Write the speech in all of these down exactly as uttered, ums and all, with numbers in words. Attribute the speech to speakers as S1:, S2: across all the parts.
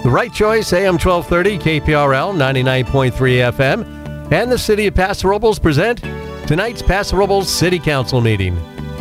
S1: The Right Choice, A M twelve thirty, K P R L, ninety-nine point three F M, and the City of Paso Robles present tonight's Paso Robles City Council meeting.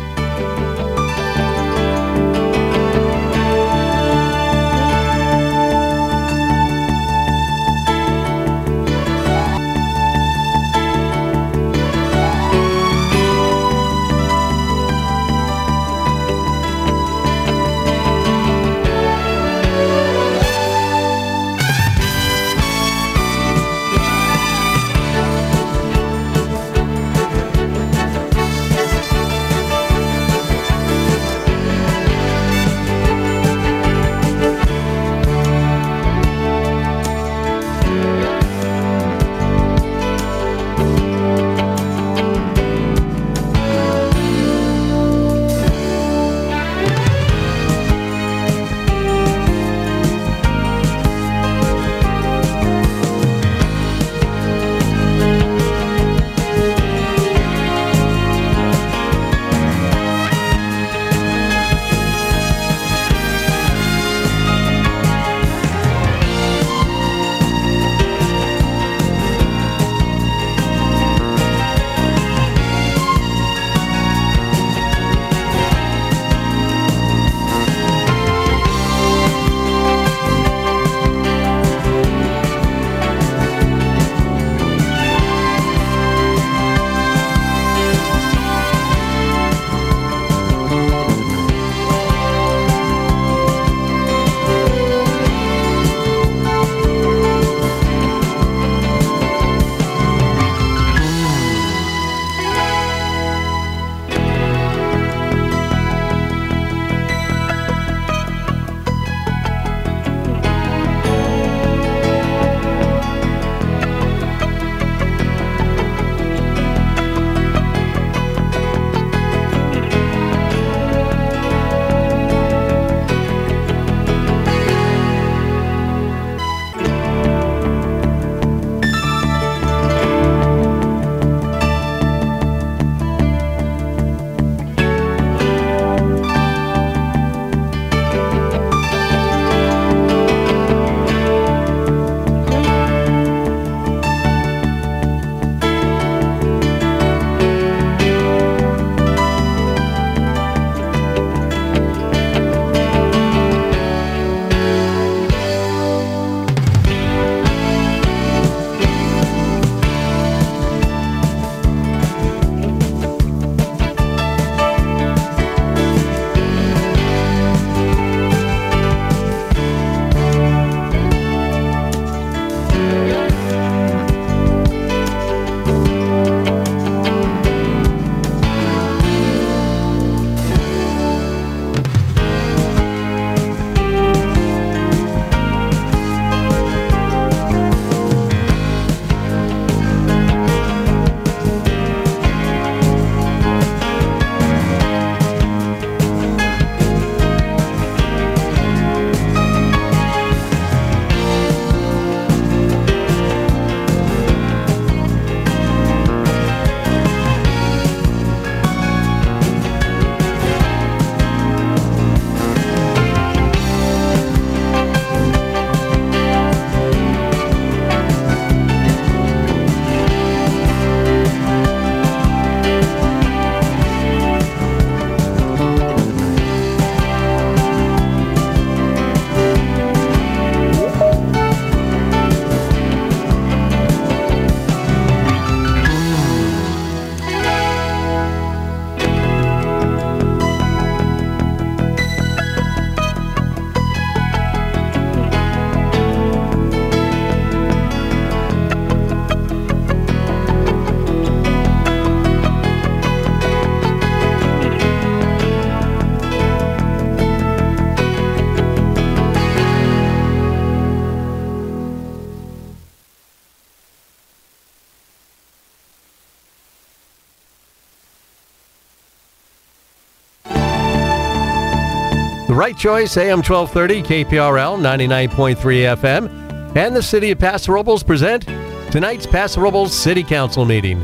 S1: The Right Choice, A M twelve thirty, K P R L, ninety-nine point three F M, and the City of Paso Robles present tonight's Paso Robles City Council meeting.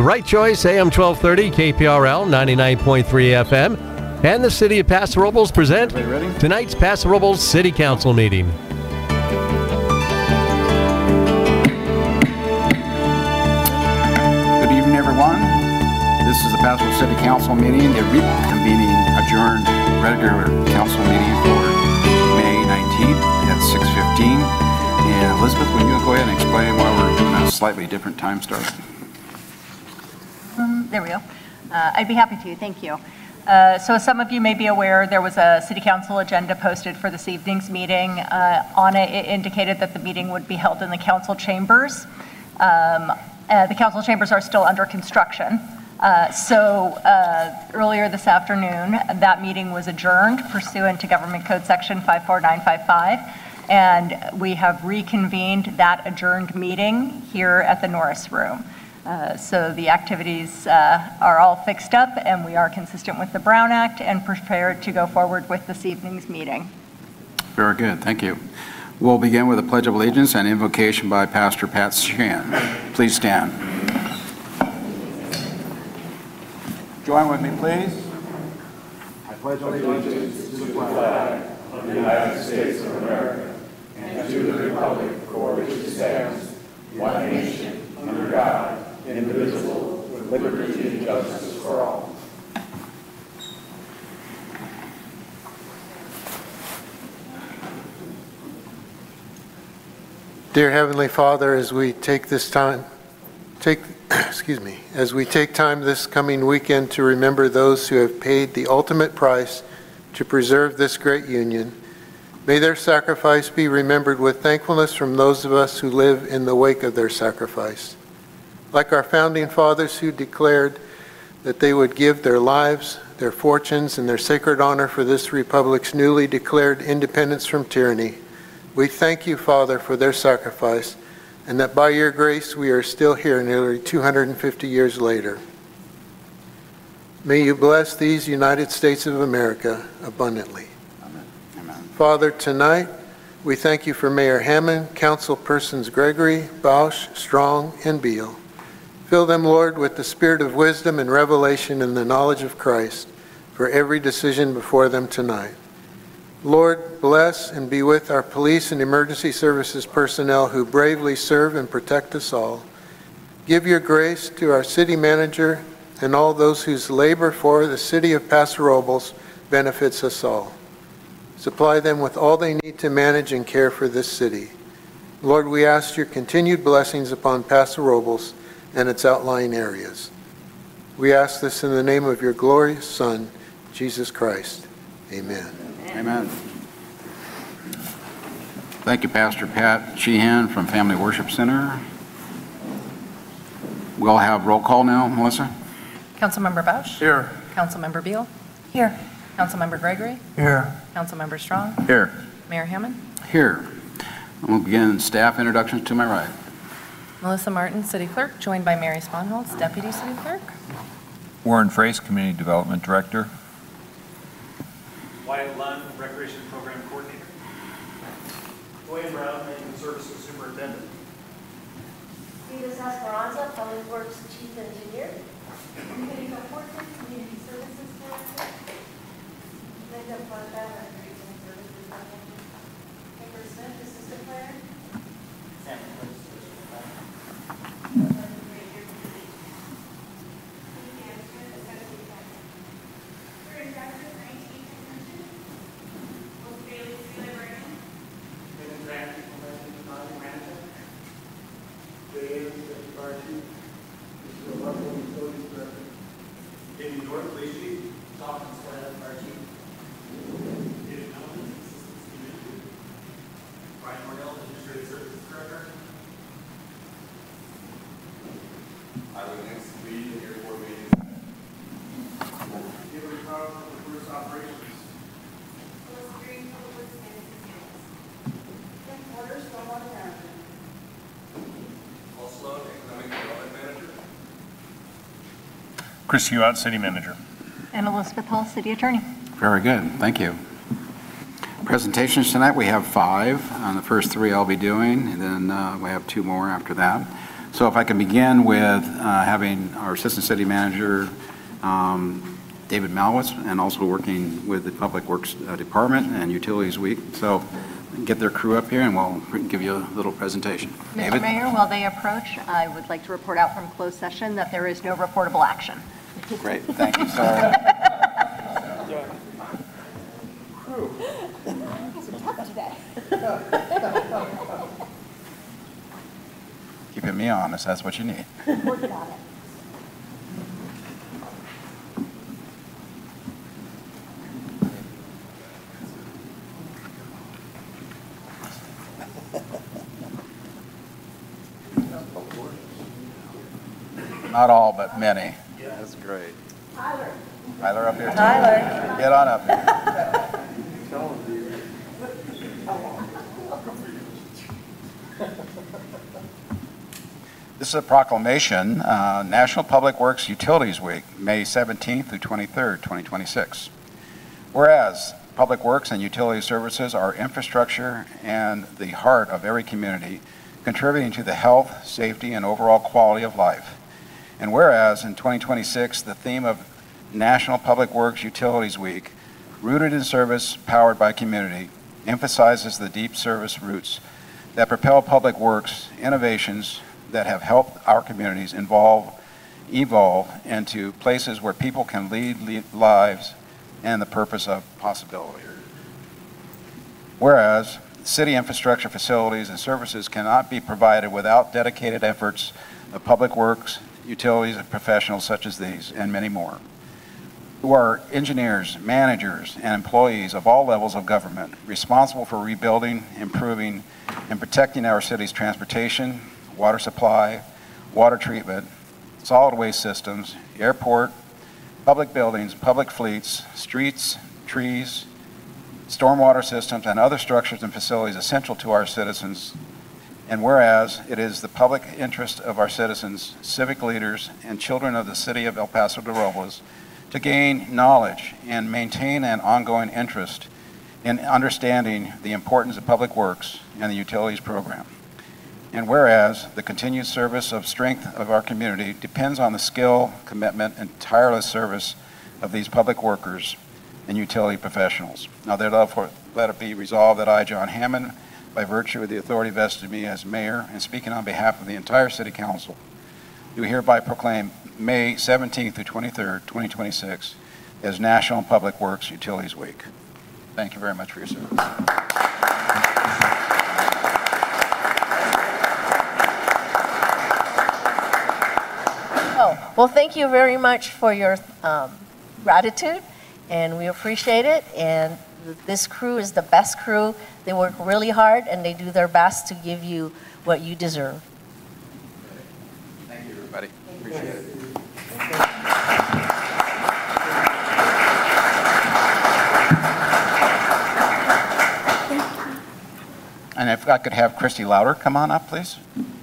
S1: The Right Choice, A M twelve thirty, K P R L, ninety-nine point three F M, and the City of Paso Robles present tonight's Paso Robles City Council meeting.
S2: Good evening, everyone. This is the Paso Robles City Council meeting, the reconvening adjourned regular council meeting for May nineteenth at six fifteen. And Elizabeth, will you go ahead and explain why we're doing a slightly different time start?
S3: Um, there we go. Uh, I'd be happy to. Thank you. Uh, so as some of you may be aware, there was a City Council agenda posted for this evening's meeting. Uh, on it, it indicated that the meeting would be held in the council chambers. Um, uh, the council chambers are still under construction. Uh, so uh, earlier this afternoon, that meeting was adjourned pursuant to Government Code Section five four nine five five. And we have reconvened that adjourned meeting here at the Norris Room. Uh, so the activities uh, are all fixed up, and we are consistent with the Brown Act and prepared to go forward with this evening's meeting.
S2: Very good. Thank you. We'll begin with a Pledge of Allegiance and invocation by Pastor Pat Sheehan. Please stand. Join with me, please. I pledge allegiance to the flag of the United States of America and to the republic for which it stands, one nation, under God, indivisible, with liberty and justice for all.
S4: Dear Heavenly Father, as we take this time, take, excuse me, as we take time this coming weekend to remember those who have paid the ultimate price to preserve this great union, may their sacrifice be remembered with thankfulness from those of us who live in the wake of their sacrifice. Like our founding fathers who declared that they would give their lives, their fortunes, and their sacred honor for this republic's newly declared independence from tyranny, we thank you, Father, for their sacrifice, and that by your grace we are still here nearly two hundred fifty years later. May you bless these United States of America abundantly.
S2: Amen. Amen.
S4: Father, tonight we thank you for Mayor Hammond, Councilpersons Gregory, Bausch, Strong, and Beal. Fill them, Lord, with the spirit of wisdom and revelation and the knowledge of Christ for every decision before them tonight. Lord, bless and be with our police and emergency services personnel who bravely serve and protect us all. Give your grace to our city manager and all those whose labor for the city of Paso Robles benefits us all. Supply them with all they need to manage and care for this city. Lord, we ask your continued blessings upon Paso Robles and its outlying areas. We ask this in the name of your glorious Son, Jesus Christ. Amen.
S2: Amen. Thank you, Pastor Pat Sheehan from Family Worship Center. We'll have roll call now, Melissa.
S5: Councilmember Bausch?
S2: Here.
S5: Councilmember Beal? Here. Councilmember Gregory?
S2: Here.
S5: Councilmember Strong?
S2: Here.
S5: Mayor Hammond?
S2: Here. And we'll begin staff introductions to my right.
S5: Melissa Martin, City Clerk, joined by Mary Sponholz, Deputy City Clerk.
S6: Warren Frace, Community Development Director.
S7: Wyatt Lund, Recreation Program Coordinator. Dwayne Brown, Human Services Superintendent.
S8: Rita Esperanza, Public Works Chief Engineer. Federico Porter, Community Services Director. Linda Plata, Recreation Services Director. Amber Smith, Assistant Planner. Sam Cliff, Assistant Planner.
S7: David North, Police Chief. Dawkins, Fire Chief. David Melvin, Assistant City Manager. Brian Mordell, Administrative Services Director.
S9: I would next lead in your board meeting.
S7: David Carl, Public Works Operations.
S8: Melissa Green, Public Works Management Skills. Tim Porter, Stormwater Management.
S9: Paul Sloan, Economic Development Manager.
S6: Chris Hewitt, City Manager.
S3: And Elizabeth Hall, City Attorney.
S2: Very good. Thank you. Presentations tonight, we have five. On the first three I'll be doing, and then uh, we have two more after that. So if I can begin with uh, having our Assistant City Manager, um, David Malwitz, and also working with the Public Works uh, Department and Utilities Week. So get their crew up here and we'll give you a little presentation.
S3: Mister
S2: David?
S3: Mayor, while they approach, I would like to report out from closed session that there is no reportable action.
S2: Great, thank you, sir. Keeping me honest, that's what you need.
S8: Working on it.
S2: Not all, but many. That's great.
S8: Tyler.
S2: Tyler up here?
S5: Tyler.
S2: Get on up here. This is a proclamation, uh, National Public Works Utilities Week, May seventeenth through twenty-third, twenty twenty-six. Whereas public works and utility services are infrastructure and the heart of every community, contributing to the health, safety, and overall quality of life. And whereas in twenty twenty-six, the theme of National Public Works Utilities Week, Rooted in Service, Powered by Community, emphasizes the deep service roots that propel public works innovations that have helped our communities involve, evolve into places where people can lead, lead lives and the purpose of possibility. Whereas city infrastructure facilities and services cannot be provided without dedicated efforts of public works, utilities, and professionals such as these, and many more, who are engineers, managers, and employees of all levels of government responsible for rebuilding, improving, and protecting our city's transportation, water supply, water treatment, solid waste systems, airport, public buildings, public fleets, streets, trees, stormwater systems, and other structures and facilities essential to our citizens. And whereas it is the public interest of our citizens, civic leaders, and children of the city of El Paso de Robles to gain knowledge and maintain an ongoing interest in understanding the importance of public works and the utilities program. And whereas the continued service of strength of our community depends on the skill, commitment, and tireless service of these public workers and utility professionals. Now therefore, let it be resolved that I, John Hammond, by virtue of the authority vested in me as mayor and speaking on behalf of the entire city council, do hereby proclaim May seventeenth through twenty-third, twenty twenty-six as National Public Works Utilities Week. Thank you very much for your service.
S10: Oh, well, thank you very much for your um, gratitude, and we appreciate it. And this crew is the best crew. They work really hard, and they do their best to give you what you deserve.
S2: Thank you, everybody. Appreciate it. And if I could have Christy Louder come on up, please.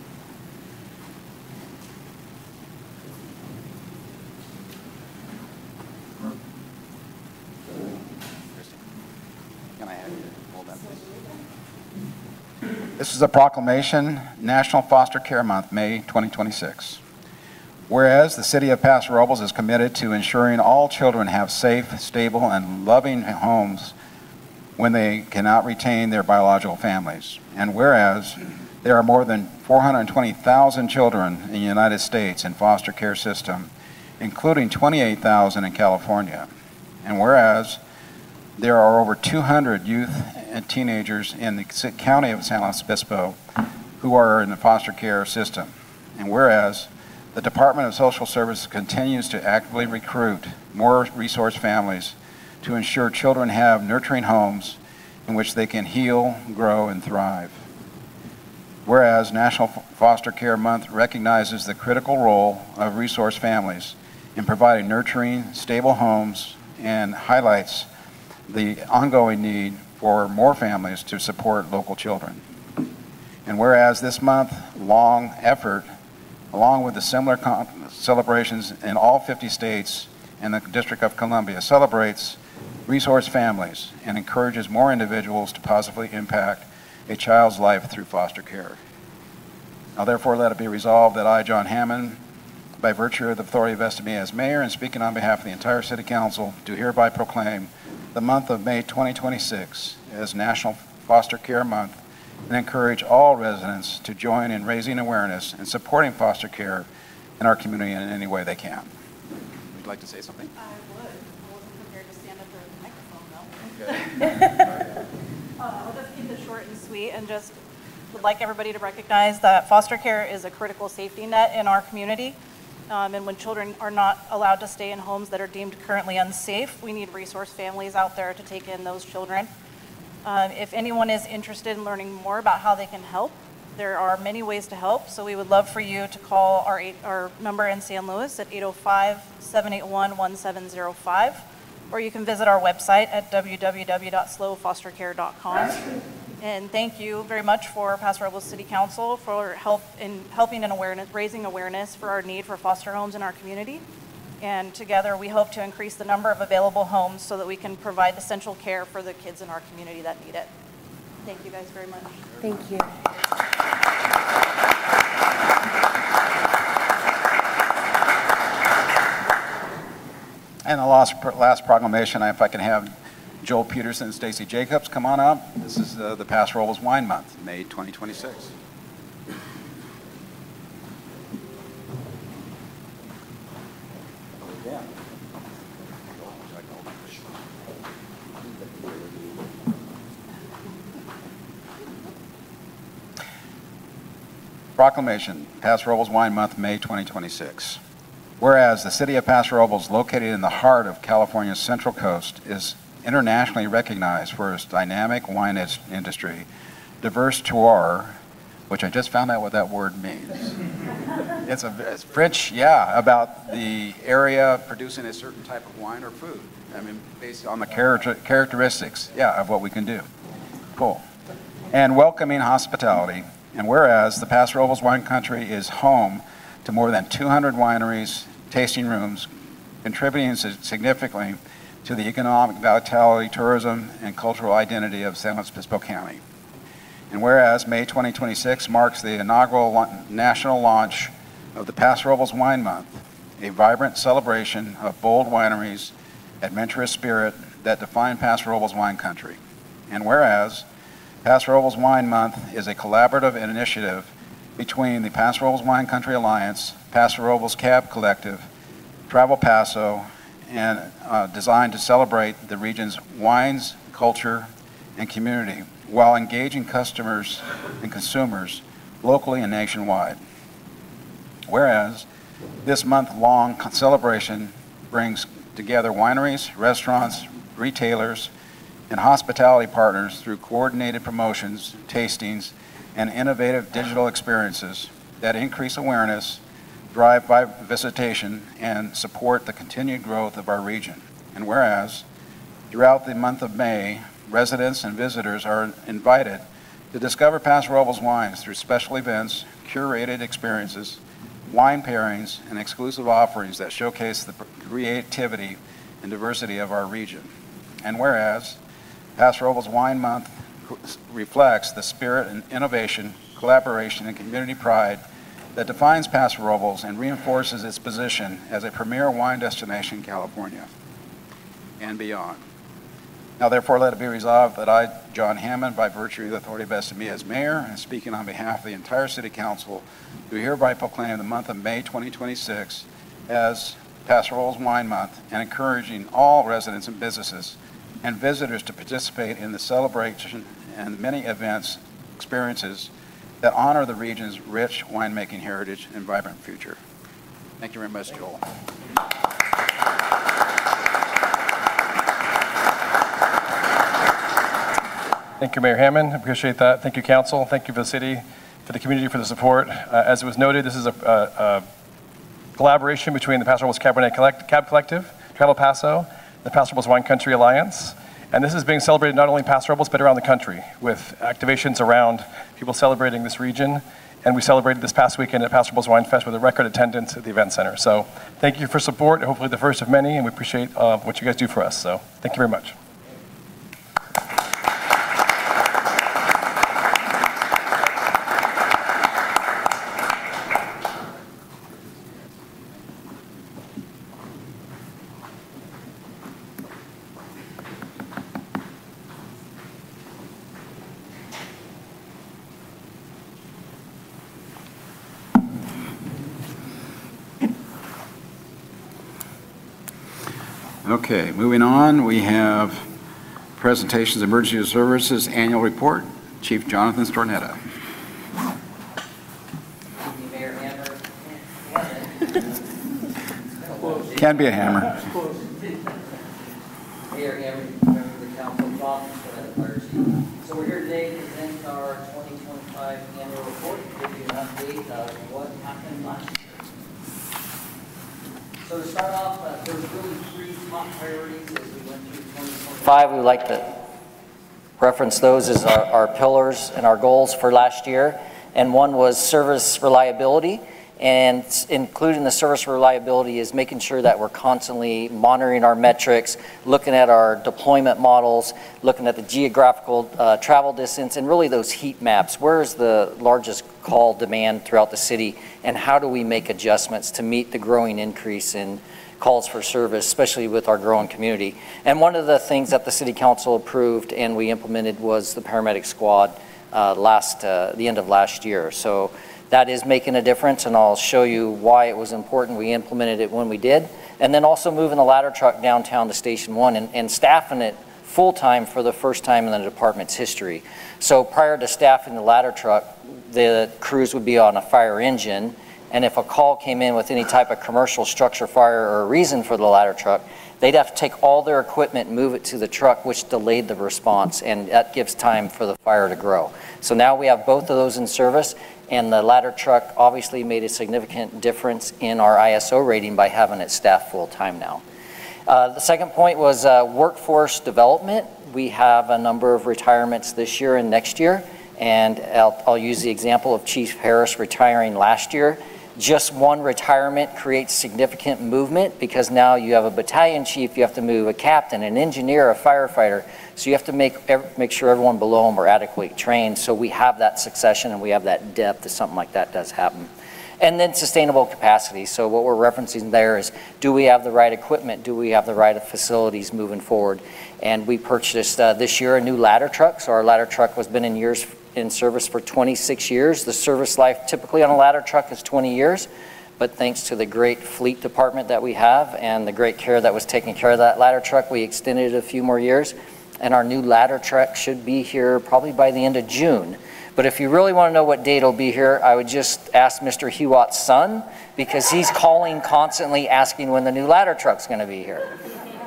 S2: This is a proclamation, National Foster Care Month, May twenty twenty-six. Whereas the city of Paso Robles is committed to ensuring all children have safe, stable, and loving homes when they cannot retain their biological families. And whereas there are more than four hundred twenty thousand children in the United States in foster care system, including twenty-eight thousand in California. And whereas there are over two hundred youth and teenagers in the county of San Luis Obispo who are in the foster care system. And whereas the Department of Social Services continues to actively recruit more resource families to ensure children have nurturing homes in which they can heal, grow, and thrive. Whereas National Foster Care Month recognizes the critical role of resource families in providing nurturing, stable homes and highlights the ongoing need for more families to support local children. And whereas this month-long effort, along with the similar celebrations in all fifty states and the District of Columbia, celebrates resource families and encourages more individuals to positively impact a child's life through foster care. Now therefore let it be resolved that I, John Hammond, by virtue of the authority vested in me as mayor and speaking on behalf of the entire city council, do hereby proclaim the month of May twenty twenty-six as National Foster Care Month and encourage all residents to join in raising awareness and supporting foster care in our community in any way they can. Would you like to say something?
S11: I would. I wasn't prepared to stand up there with the microphone, though. Okay. uh, I'll just keep it short and sweet and just would like everybody to recognize that foster care is a critical safety net in our community. Um, and when children are not allowed to stay in homes that are deemed currently unsafe, we need resource families out there to take in those children. Um, if anyone is interested in learning more about how they can help, there are many ways to help. So we would love for you to call our, eight, our number in San Luis at eight oh five, seven eight one, one seven oh five, or you can visit our website at w w w dot slow foster care dot com. And thank you very much for Paso Robles City Council for help in helping in awareness, raising awareness for our need for foster homes in our community. And together we hope to increase the number of available homes so that we can provide essential care for the kids in our community that need it. Thank you guys very much.
S5: Thank you.
S2: And the last, last proclamation, if I can have Joel Peterson and Stacy Jacobs come on up. This is uh, the Paso Robles Wine Month, May twenty twenty-six. Proclamation, Paso Robles Wine Month, May twenty twenty-six. Whereas the city of Paso Robles, located in the heart of California's Central Coast, is internationally recognized for its dynamic wine industry, diverse terroir, which I just found out what that word means. It's a it's French, yeah, about the area producing a certain type of wine or food. I mean, based on the character, characteristics, yeah, of what we can do. Cool. And welcoming hospitality. And whereas the Paso Robles wine country is home to more than two hundred wineries, tasting rooms, contributing significantly to the economic vitality, tourism, and cultural identity of San Luis Obispo County. And whereas May twenty twenty-six marks the inaugural national launch of the Paso Robles Wine Month, a vibrant celebration of bold wineries, adventurous spirit that define Paso Robles wine country. And whereas Paso Robles Wine Month is a collaborative initiative between the Paso Robles Wine Country Alliance, Paso Robles Cab Collective, Travel Paso, and uh, designed to celebrate the region's wines, culture, and community while engaging customers and consumers locally and nationwide. Whereas this month-long celebration brings together wineries, restaurants, retailers, and hospitality partners through coordinated promotions, tastings, and innovative digital experiences that increase awareness, drive visitation, and support the continued growth of our region. And whereas, throughout the month of May, residents and visitors are invited to discover Paso Robles wines through special events, curated experiences, wine pairings, and exclusive offerings that showcase the creativity and diversity of our region. And whereas, Paso Robles Wine Month reflects the spirit and innovation, collaboration, and community pride that defines Paso Robles and reinforces its position as a premier wine destination in California and beyond. Now, therefore, let it be resolved that I, John Hammond, by virtue of the authority vested in me as mayor and speaking on behalf of the entire city council, do hereby proclaim the month of May twenty twenty-six as Paso Robles Wine Month and encouraging all residents and businesses and visitors to participate in the celebration and many events, experiences that honor the region's rich winemaking heritage and vibrant future. Thank you very much, Joel.
S12: Thank you, Mayor Hammond. Appreciate that. Thank you, Council. Thank you for the city, for the community, for the support. Uh, as it was noted, this is a, a, a collaboration between the Paso Robles Cabernet Collect, Cab Collective, Travel Paso, the Paso Robles Wine Country Alliance. And this is being celebrated not only in Paso Robles, but around the country with activations around people celebrating this region. And we celebrated this past weekend at Paso Robles Wine Fest with a record attendance at the event center. So thank you for support, hopefully the first of many, and we appreciate uh, what you guys do for us. So thank you very much.
S2: Okay, moving on, we have presentations of Emergency Services Annual Report. Chief Jonathan Stornetta.
S13: Mayor Hammer.
S2: Can be a hammer.
S13: Mayor Hammer, member of the council, Jonathan Stornetta, Fire Chief. So we're here today to present our twenty twenty-five annual report, give you an update of what happened last year. So to start off, uh, there was really three top priorities as we went through twenty twenty-five. We would like to reference those as our, our pillars and our goals for last year. And one was service reliability. And including the service reliability is making sure that we're constantly monitoring our metrics, looking at our deployment models, looking at the geographical uh, travel distance, and really those heat maps. Where is the largest call demand throughout the city, and how do we make adjustments to meet the growing increase in calls for service, especially with our growing community. And one of the things that the City Council approved and we implemented was the paramedic squad uh, last, uh, the end of last year. So that is making a difference, and I'll show you why it was important we implemented it when we did. And then also moving the ladder truck downtown to Station One and, and staffing it full-time for the first time in the department's history. So prior to staffing the ladder truck, the crews would be on a fire engine, and if a call came in with any type of commercial structure fire or a reason for the ladder truck, they'd have to take all their equipment and move it to the truck, which delayed the response, and that gives time for the fire to grow. So now we have both of those in service, and the ladder truck obviously made a significant difference in our I S O rating by having it staffed full-time now. Uh, the second point was uh, workforce development. We have a number of retirements this year and next year, and I'll, I'll use the example of Chief Harris retiring last year. Just one retirement creates significant movement because now you have a battalion chief, you have to move a captain, an engineer, a firefighter. So you have to make make sure everyone below them are adequately trained. So we have that succession and we have that depth if something like that does happen. And then sustainable capacity. So what we're referencing there is, do we have the right equipment? Do we have the right facilities moving forward? And we purchased uh, this year a new ladder truck. So our ladder truck has been in years in service for twenty-six years. The service life typically on a ladder truck is twenty years, but thanks to the great fleet department that we have and the great care that was taking care of that ladder truck, we extended it a few more years, and our new ladder truck should be here probably by the end of June. But if you really want to know what date it'll be here, I would just ask Mister Hewatt's son, because he's calling constantly asking when the new ladder truck's going to be here.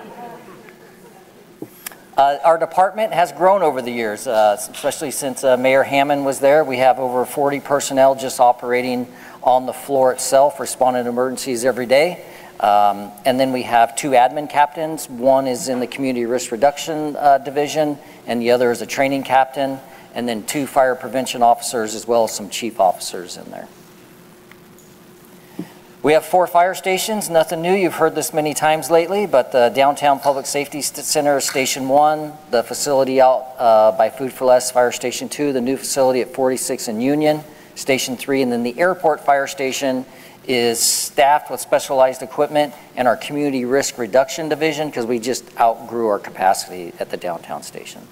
S13: Uh, our department has grown over the years, uh, especially since uh, Mayor Hammond was there. We have over forty personnel just operating on the floor itself, responding to emergencies every day. Um, and then we have two admin captains. One is in the Community Risk Reduction uh, Division, and the other is a training captain. And then two fire prevention officers, as well as some chief officers in there. We have four fire stations, nothing new. You've heard this many times lately, but the Downtown Public Safety Center is Station one, the facility out uh, by Food for Less, Fire Station two, the new facility at forty-six and Union, Station three, and then the Airport Fire Station is staffed with specialized equipment, and our Community Risk Reduction Division, because we just outgrew our capacity at the downtown station.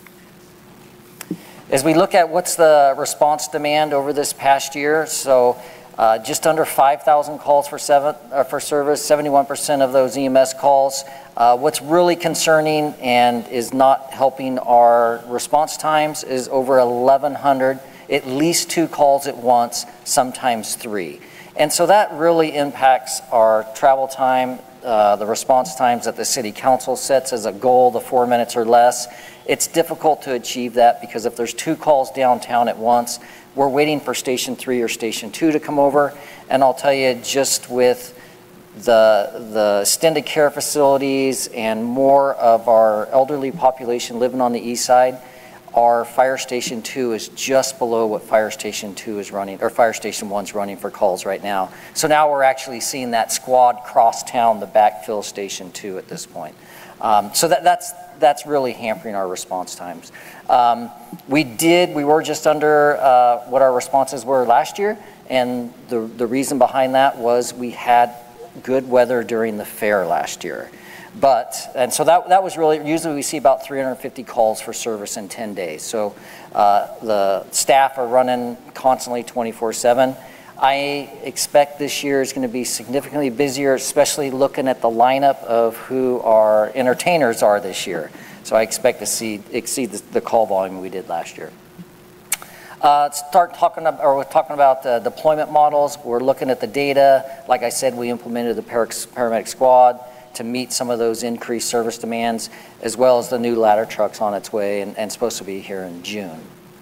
S13: As we look at what's the response demand over this past year, so Uh, just under five thousand calls for, seven, uh, for service, seventy-one percent of those E M S calls. Uh, what's really concerning and is not helping our response times is over eleven hundred, at least two calls at once, sometimes three. And so that really impacts our travel time, uh, the response times that the City Council sets as a goal, the four minutes or less. It's difficult to achieve that because if there's two calls downtown at once, we're waiting for Station three or Station two to come over. And I'll tell you, just with the, the extended care facilities and more of our elderly population living on the east side, our Fire Station two is just below what Fire Station two is running, or Fire Station one's running for calls right now. So now we're actually seeing that squad cross town to backfill Station two at this point. Um, so that, that's that's really hampering our response times. Um, we did, we were just under uh, what our responses were last year, and the, the reason behind that was we had good weather during the fair last year. But, and so that, that was really, usually we see about three hundred fifty calls for service in ten days. So uh, the staff are running constantly twenty-four seven. I expect this year is going to be significantly busier, especially looking at the lineup of who our entertainers are this year. So I expect to see exceed the, the call volume we did last year. Uh, start talking about, or we're talking about uh, deployment models. We're looking at the data. Like I said, we implemented the paramedic squad to meet some of those increased service demands, as well as the new ladder trucks on its way and, and supposed to be here in June.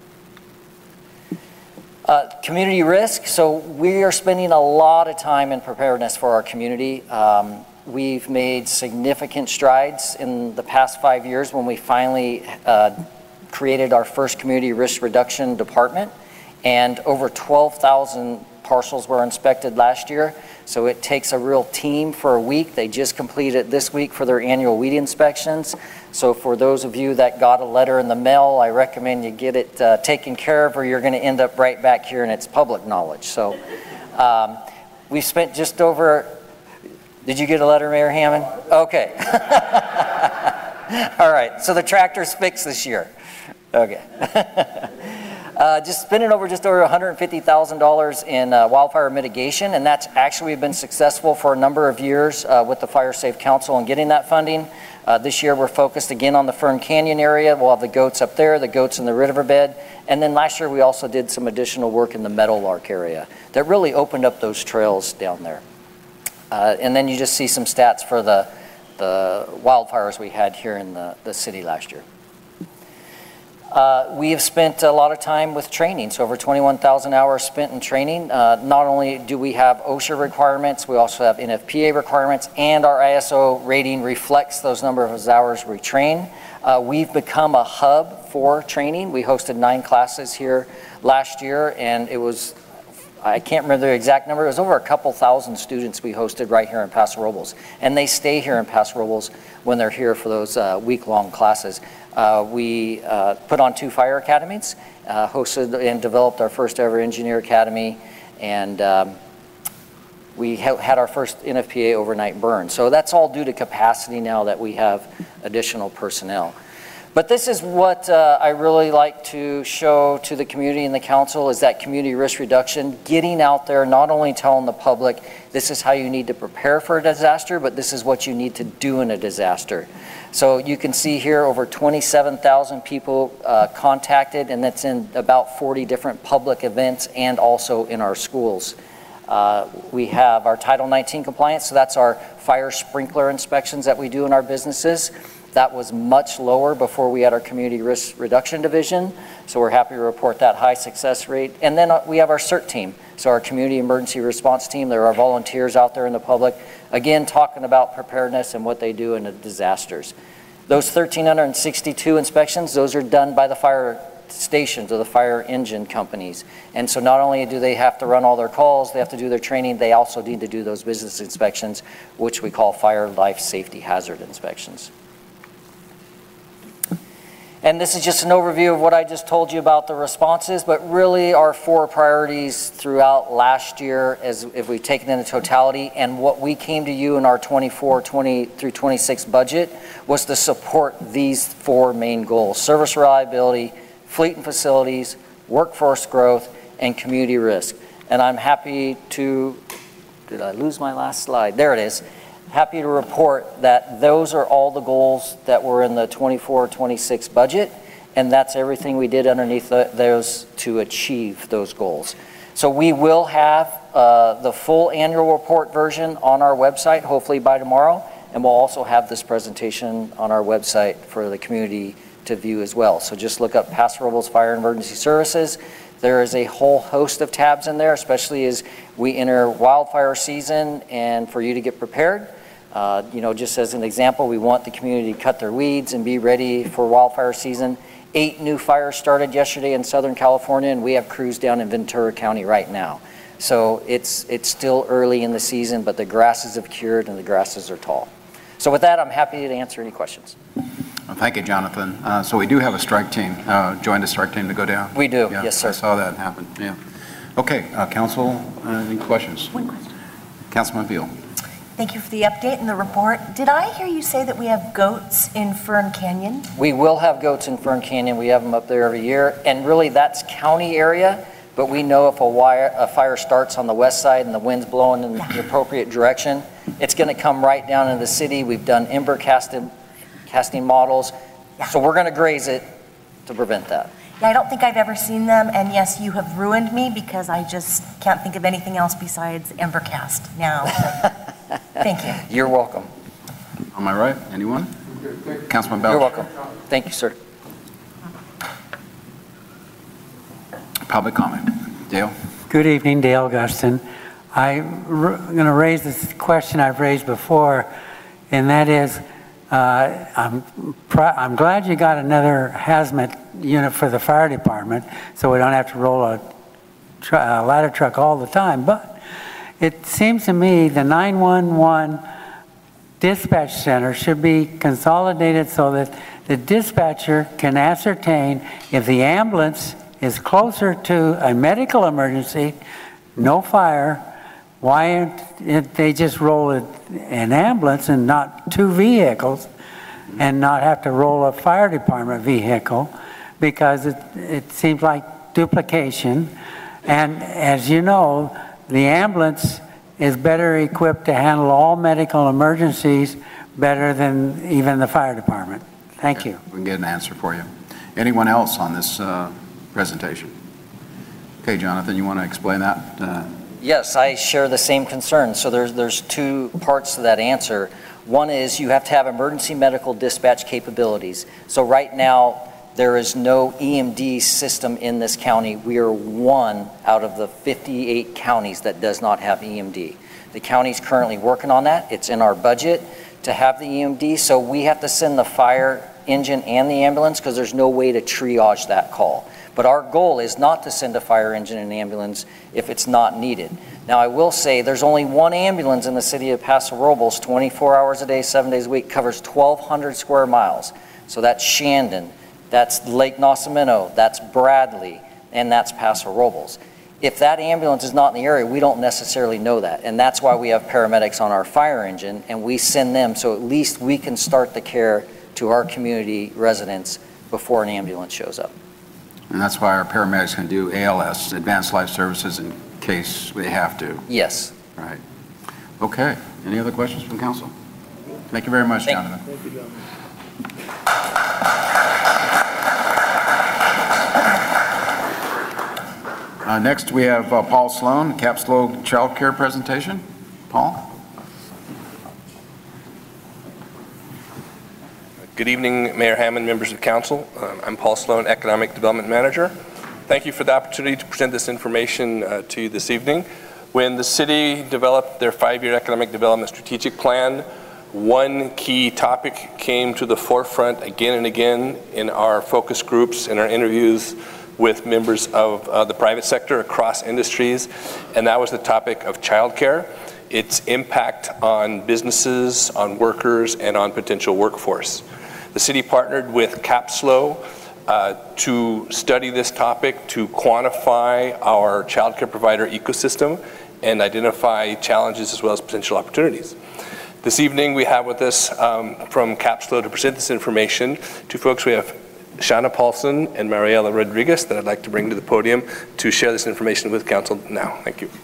S13: Uh, community risk. So we are spending a lot of time in preparedness for our community. Um, we've made significant strides in the past five years when we finally uh, created our first community risk reduction department, and over twelve thousand parcels were inspected last year. So it takes a real team for a week. They just completed this week for their annual weed inspections. So for those of you that got a letter in the mail, I recommend you get it uh, taken care of, or you're going to end up right back here and it's public knowledge. So um, we've spent just over, did you get a letter, Mayor Hammond? Okay. All right, so the tractor's fixed this year. Okay. Uh, just spending over just over one hundred fifty thousand dollars in uh, wildfire mitigation, and that's actually been successful for a number of years uh, with the Fire Safe Council and getting that funding. Uh, this year we're focused again on the Fern Canyon area. We'll have the goats up there, the goats in the riverbed, and then last year we also did some additional work in the Meadowlark area that really opened up those trails down there. Uh, and then you just see some stats for the, the wildfires we had here in the, the city last year. Uh, we have spent a lot of time with training, so over twenty-one thousand hours spent in training. Uh, not only do we have OSHA requirements, we also have N F P A requirements, and our I S O rating reflects those number of hours we train. Uh, we've become a hub for training. We hosted nine classes here last year, and it was, I can't remember the exact number, it was over a couple thousand students we hosted right here in Paso Robles. And they stay here in Paso Robles when they're here for those uh, week-long classes. Uh, we uh, put on two fire academies, uh, hosted and developed our first ever engineer academy, and um, we ha had our first N F P A overnight burn. So that's all due to capacity now that we have additional personnel. But this is what uh, I really like to show to the community and the council, is that community risk reduction, getting out there, not only telling the public this is how you need to prepare for a disaster, but this is what you need to do in a disaster. So you can see here over twenty-seven thousand people uh, contacted, and that's in about forty different public events and also in our schools. Uh, we have our Title nineteen compliance, so that's our fire sprinkler inspections that we do in our businesses. That was much lower before we had our community risk reduction division, so we're happy to report that high success rate. And then we have our CERT team, so our community emergency response team. There are volunteers out there in the public, again talking about preparedness and what they do in the disasters. Those one thousand three hundred sixty-two inspections, those are done by the fire stations or the fire engine companies. And so not only do they have to run all their calls, they have to do their training, they also need to do those business inspections, which we call fire life safety hazard inspections. And this is just an overview of what I just told you about the responses, but really our four priorities throughout last year, as if we've taken in the totality, and what we came to you in our twenty-four, twenty through twenty-six budget was to support these four main goals: service reliability, fleet and facilities, workforce growth, and community risk. And I'm happy to, did I lose my last slide? There it is. Happy to report that those are all the goals that were in the twenty-four twenty-six budget, and that's everything we did underneath the, those to achieve those goals. So we will have uh, the full annual report version on our website, hopefully by tomorrow, and we'll also have this presentation on our website for the community to view as well. So just look up Paso Robles Fire and Emergency Services. There is a whole host of tabs in there, especially as we enter wildfire season and for you to get prepared. Uh, you know, just as an example, we want the community to cut their weeds and be ready for wildfire season. Eight new fires started yesterday in Southern California, and we have crews down in Ventura County right now. So it's, it's still early in the season, but the grasses have cured and the grasses are tall. So with that, I'm happy to answer any questions.
S2: Well, thank you, Jonathan. Uh, so we do have a strike team, uh, joined a strike team to go down?
S13: We do,
S2: yeah,
S13: yes, sir.
S2: I saw that happen, yeah. Okay, uh, Council, uh, any questions?
S14: One question.
S2: Councilman Beal.
S14: Thank you for the update and the report. Did I hear you say that we have goats in Fern Canyon?
S13: We will have goats in Fern Canyon. We have them up there every year. And really, that's county area. but we know if a, wire, a fire starts on the west side and the wind's blowing in the appropriate direction, it's going to come right down into the city. We've done ember casting, casting models,
S14: Yeah.
S13: so we're going to graze it to prevent that.
S14: Yeah, I don't think I've ever seen them, and yes, you have ruined me because I just can't think of anything else besides Embercast now. Thank you.
S13: You're welcome.
S15: On my right, anyone? Councilman Belch.
S13: You're welcome. Thank you, sir.
S15: Public comment. Dale?
S16: Good evening, Dale Guston. I'm going to raise this question I've raised before, and that is, uh, I'm, pr I'm glad you got another hazmat unit for the fire department, so we don't have to roll a, tr a ladder truck all the time. But it seems to me the nine one one dispatch center should be consolidated so that the dispatcher can ascertain if the ambulance is closer to a medical emergency, no fire, why don't they just roll an ambulance and not two vehicles and not have to roll a fire department vehicle, because it, it seems like duplication. And as you know, the ambulance is better equipped to handle all medical emergencies better than even the fire department. Thank you.
S15: We can get an answer for you. Anyone else on this uh, presentation? Okay, Jonathan, you want to explain that? Uh,
S13: Yes, I share the same concern. So there's, there's two parts to that answer. One is you have to have emergency medical dispatch capabilities. So right now, there is no E M D system in this county. We are one out of the fifty-eight counties that does not have E M D. The county's currently working on that. It's in our budget to have the E M D. So we have to send the fire engine and the ambulance because there's no way to triage that call. But our goal is not to send a fire engine and ambulance if it's not needed. Now, I will say there's only one ambulance in the city of Paso Robles, twenty-four hours a day, seven days a week, covers twelve hundred square miles. So that's Shandon, that's Lake Nacimiento, that's Bradley, and that's Paso Robles. If that ambulance is not in the area, we don't necessarily know that. And that's why we have paramedics on our fire engine, and we send them so at least we can start the care to our community residents before an ambulance shows up.
S15: And that's why our paramedics can do A L S, Advanced Life Services, in case they have to.
S13: Yes.
S15: Right. Okay. Any other questions from council? Thank you very much,
S13: Thank
S15: Jonathan.
S13: Thank you, Jonathan.
S15: Uh, next, we have uh, Paul Sloan, Capslow Child Care presentation. Paul?
S17: Good evening, Mayor Hammond, members of council. Um, I'm Paul Sloan, Economic Development Manager. Thank you for the opportunity to present this information uh, to you this evening. When the city developed their five-year economic development strategic plan, one key topic came to the forefront again and again in our focus groups, in our interviews with members of uh, the private sector across industries, and that was the topic of childcare, its impact on businesses, on workers, and on potential workforce. The city partnered with Capslow uh, to study this topic, to quantify our childcare provider ecosystem and identify challenges as well as potential opportunities. This evening we have with us um, from Capslow to present this information two folks. We have Shana Paulson and Mariela Rodriguez that I'd like to bring to the podium to share this information with council now. Thank you.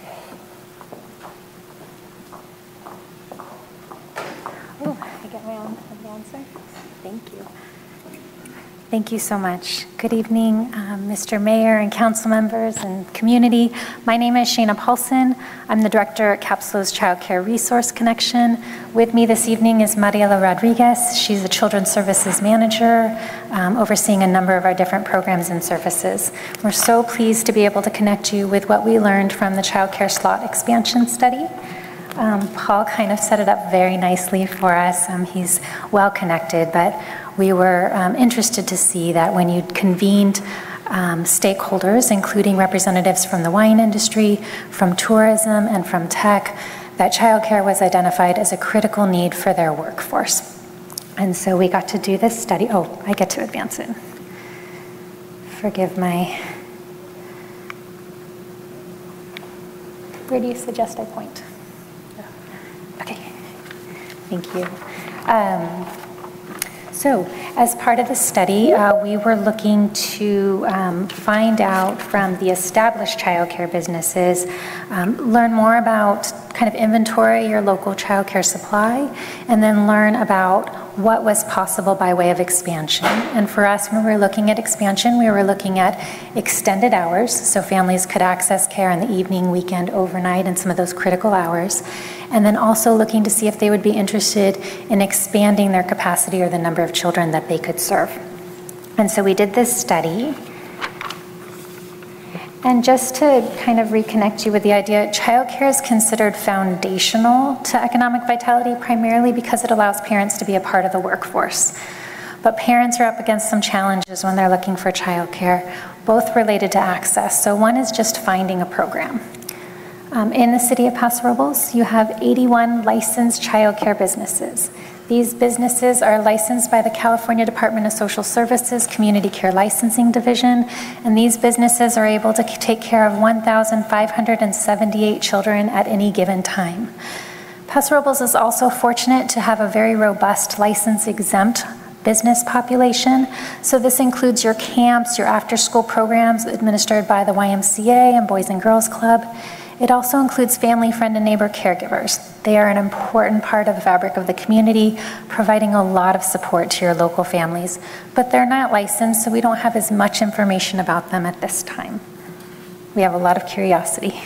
S18: Oh, I get my own advancer. Thank you. Thank you so much. Good evening, um, Mister Mayor and council members and community. My name is Shana Paulson. I'm the director at Capslow's Child Care Resource Connection. With me this evening is Mariela Rodriguez. She's the Children's Services Manager, um, overseeing a number of our different programs and services. We're so pleased to be able to connect you with what we learned from the Child Care Slot Expansion Study. Um, Paul kind of set it up very nicely for us. Um, he's well connected, but we were um, interested to see that when you convened um, stakeholders, including representatives from the wine industry, from tourism, and from tech, that childcare was identified as a critical need for their workforce. And so we got to do this study. Oh, I get to advance it. Forgive my... Where do you suggest I point? Okay, thank you. Um, So, as part of the study, uh, we were looking to um, find out from the established childcare businesses, um, learn more about kind of inventory your local childcare supply, and then learn about what was possible by way of expansion. And for us, when we were looking at expansion, we were looking at extended hours, so families could access care in the evening, weekend, overnight, and some of those critical hours. And then also looking to see if they would be interested in expanding their capacity or the number of children that they could serve. And so we did this study. And just to kind of reconnect you with the idea, childcare is considered foundational to economic vitality primarily because it allows parents to be a part of the workforce. But parents are up against some challenges when they're looking for childcare, both related to access. So one is just finding a program. Um, in the city of Paso Robles, you have eighty-one licensed childcare businesses. These businesses are licensed by the California Department of Social Services Community Care Licensing Division, and these businesses are able to take care of one thousand five hundred seventy-eight children at any given time. Paso Robles is also fortunate to have a very robust license-exempt business population. So this includes your camps, your after-school programs administered by the Y M C A and Boys and Girls Club. It also includes family, friend, and neighbor caregivers. They are an important part of the fabric of the community, providing a lot of support to your local families. But they're not licensed, so we don't have as much information about them at this time. We have a lot of curiosity.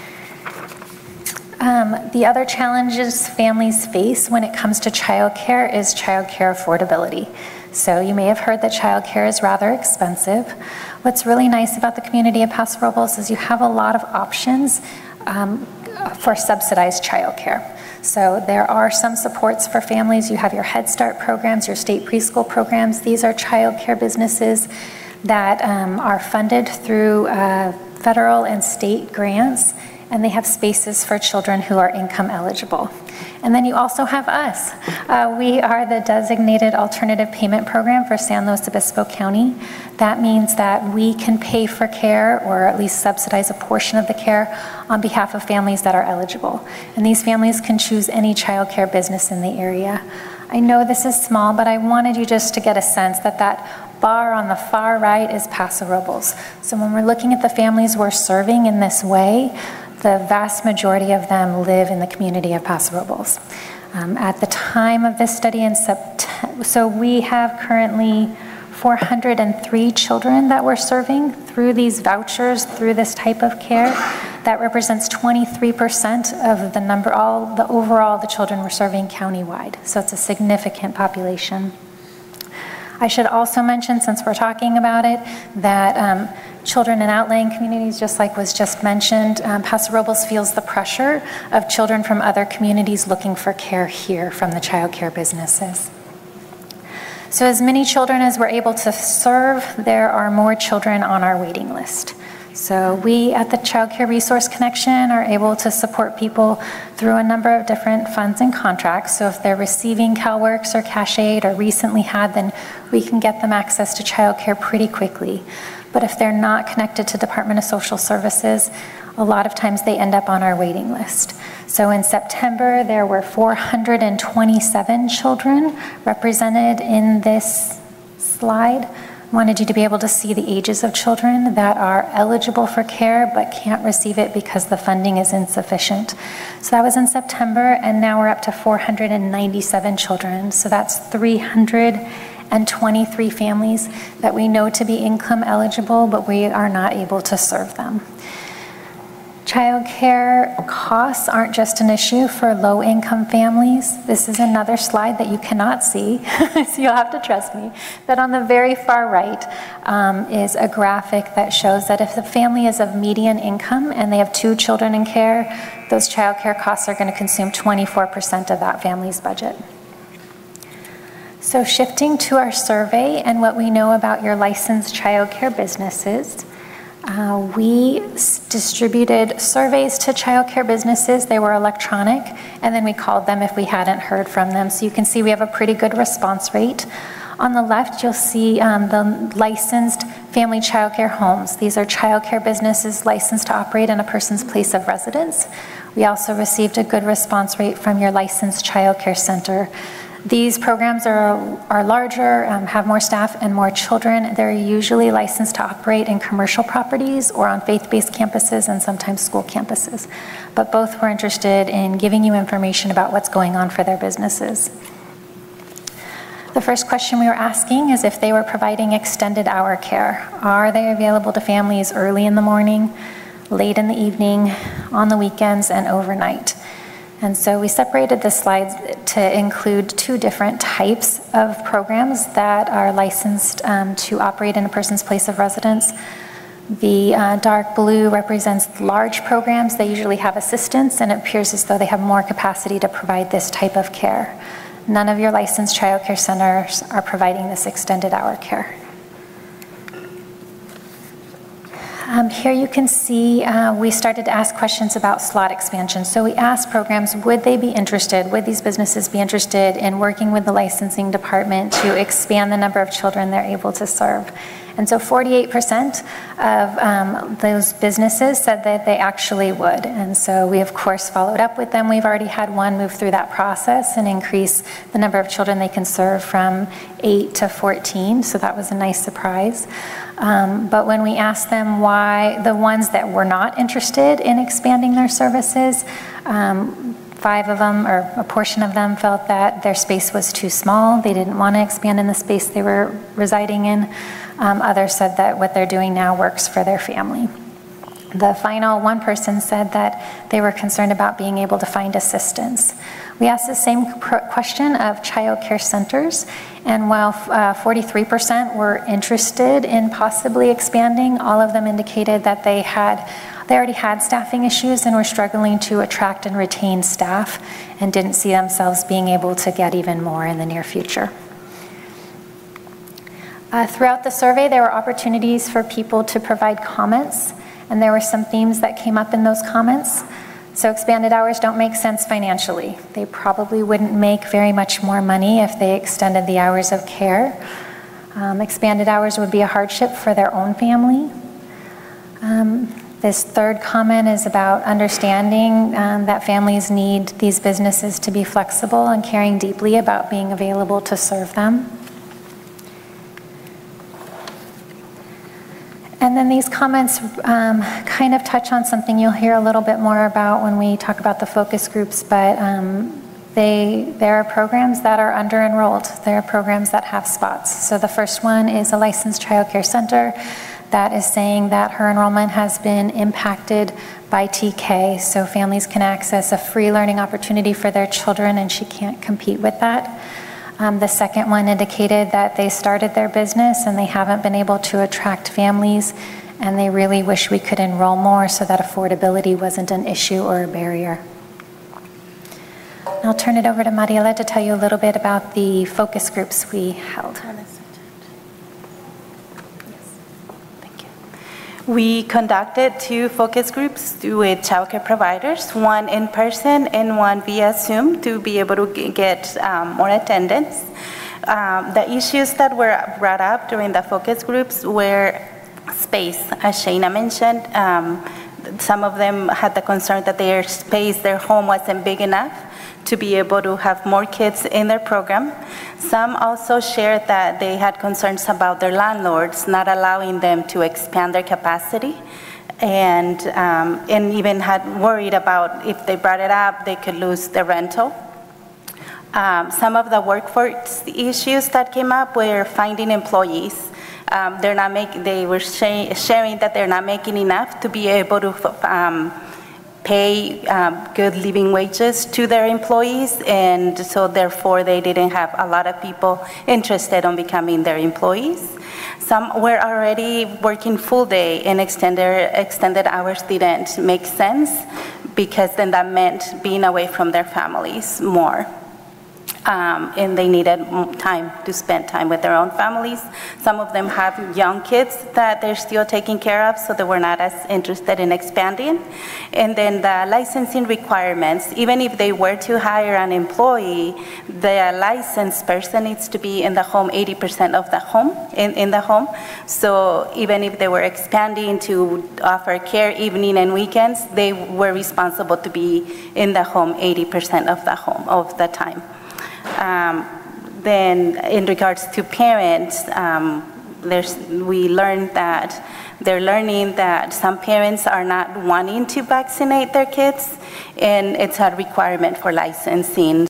S18: Um, the other challenges families face when it comes to childcare is childcare affordability. So you may have heard that childcare is rather expensive. What's really nice about the community of Paso Robles is you have a lot of options um, for subsidized childcare. So there are some supports for families. You have your Head Start programs, your state preschool programs. These are childcare businesses that um, are funded through uh, federal and state grants, and they have spaces for children who are income eligible. And then you also have us. Uh, we are the designated alternative payment program for San Luis Obispo County. That means that we can pay for care or at least subsidize a portion of the care on behalf of families that are eligible. And these families can choose any childcare business in the area. I know this is small, but I wanted you just to get a sense that that bar on the far right is Paso Robles. So when we're looking at the families we're serving in this way, the vast majority of them live in the community of Paso Robles. Um, at the time of this study in September, so we have currently four hundred three children that we're serving through these vouchers, through this type of care. That represents twenty-three percent of the number, all the overall the children we're serving countywide. So it's a significant population. I should also mention, since we're talking about it, that um, children in outlying communities, just like was just mentioned, um, Paso Robles feels the pressure of children from other communities looking for care here from the child care businesses. So as many children as we're able to serve, there are more children on our waiting list. So we at the Child Care Resource Connection are able to support people through a number of different funds and contracts. So if they're receiving CalWORKs or Cash Aid or recently had, then we can get them access to childcare pretty quickly. But if they're not connected to Department of Social Services, a lot of times they end up on our waiting list. So in September, there were four hundred twenty-seven children represented in this slide. Wanted you to be able to see the ages of children that are eligible for care but can't receive it because the funding is insufficient. So that was in September, and now we're up to four hundred ninety-seven children. So that's three hundred twenty-three families that we know to be income eligible, but we are not able to serve them. Child care costs aren't just an issue for low-income families. This is another slide that you cannot see, so you'll have to trust me. But on the very far right um, is a graphic that shows that if the family is of median income and they have two children in care, those child care costs are going to consume twenty-four percent of that family's budget. So shifting to our survey and what we know about your licensed child care businesses, Uh, we s- distributed surveys to childcare businesses. They were electronic, and then we called them if we hadn't heard from them. So you can see we have a pretty good response rate. On the left, you'll see um, the licensed family childcare homes. These are childcare businesses licensed to operate in a person's place of residence. We also received a good response rate from your licensed childcare center. These programs are, are larger, um, have more staff and more children. They're usually licensed to operate in commercial properties or on faith-based campuses and sometimes school campuses. But both were interested in giving you information about what's going on for their businesses. The first question we were asking is if they were providing extended hour care. Are they available to families early in the morning, late in the evening, on the weekends, and overnight? And so we separated the slides to include two different types of programs that are licensed um, to operate in a person's place of residence. The uh, dark blue represents large programs. They usually have assistants, and it appears as though they have more capacity to provide this type of care. None of your licensed child care centers are providing this extended hour care. Um, here you can see uh, we started to ask questions about slot expansion. So we asked programs, would they be interested, would these businesses be interested in working with the licensing department to expand the number of children they're able to serve? And so forty-eight percent of um, those businesses said that they actually would. And so we, of course, followed up with them. We've already had one move through that process and increase the number of children they can serve from eight to fourteen. So that was a nice surprise. Um, but when we asked them why, the ones that were not interested in expanding their services, um, five of them, or a portion of them, felt that their space was too small. They didn't want to expand in the space they were residing in. Um, others said that what they're doing now works for their family. The final one person said that they were concerned about being able to find assistance. We asked the same question of child care centers, and while uh, forty-three percent were interested in possibly expanding, all of them indicated that they had They already had staffing issues and were struggling to attract and retain staff and didn't see themselves being able to get even more in the near future. Uh, throughout the survey, there were opportunities for people to provide comments, and there were some themes that came up in those comments. So expanded hours don't make sense financially. They probably wouldn't make very much more money if they extended the hours of care. Um, expanded hours would be a hardship for their own family. Um, This third comment is about understanding um, that families need these businesses to be flexible and caring deeply about being available to serve them. And then these comments um, kind of touch on something you'll hear a little bit more about when we talk about the focus groups, but um, they, there are programs that are under-enrolled. There are programs that have spots. So the first one is a licensed child care center that is saying that her enrollment has been impacted by T K, so families can access a free learning opportunity for their children, and she can't compete with that. Um, the second one indicated that they started their business and they haven't been able to attract families, and they really wish we could enroll more so that affordability wasn't an issue or a barrier. I'll turn it over to Mariela to tell you a little bit about the focus groups we held.
S19: We conducted two focus groups with childcare providers, one in person and one via Zoom, to be able to get um, more attendance. Um, the issues that were brought up during the focus groups were space, as Shayna mentioned. Um, some of them had the concern that their space, their home wasn't big enough to be able to have more kids in their program. Some also shared that they had concerns about their landlords not allowing them to expand their capacity, and, um, and even had worried about if they brought it up, they could lose the rental. Um, some of the workforce issues that came up were finding employees. Um, they're not making, they were sh- sharing that they're not making enough to be able to um, pay um, good living wages to their employees, and so therefore they didn't have a lot of people interested in becoming their employees. Some were already working full day, and extended, extended hours didn't make sense because then that meant being away from their families more. Um, and they needed time to spend time with their own families. Some of them have young kids that they're still taking care of, so they were not as interested in expanding. And then the licensing requirements, even if they were to hire an employee, the licensed person needs to be in the home eighty percent of the home, in, in the home. So even if they were expanding to offer care evening and weekends, they were responsible to be in the home eighty percent of the home, of the time. Um, Then in regards to parents, um, there's, we learned that they're learning that some parents are not wanting to vaccinate their kids, and it's a requirement for licensing.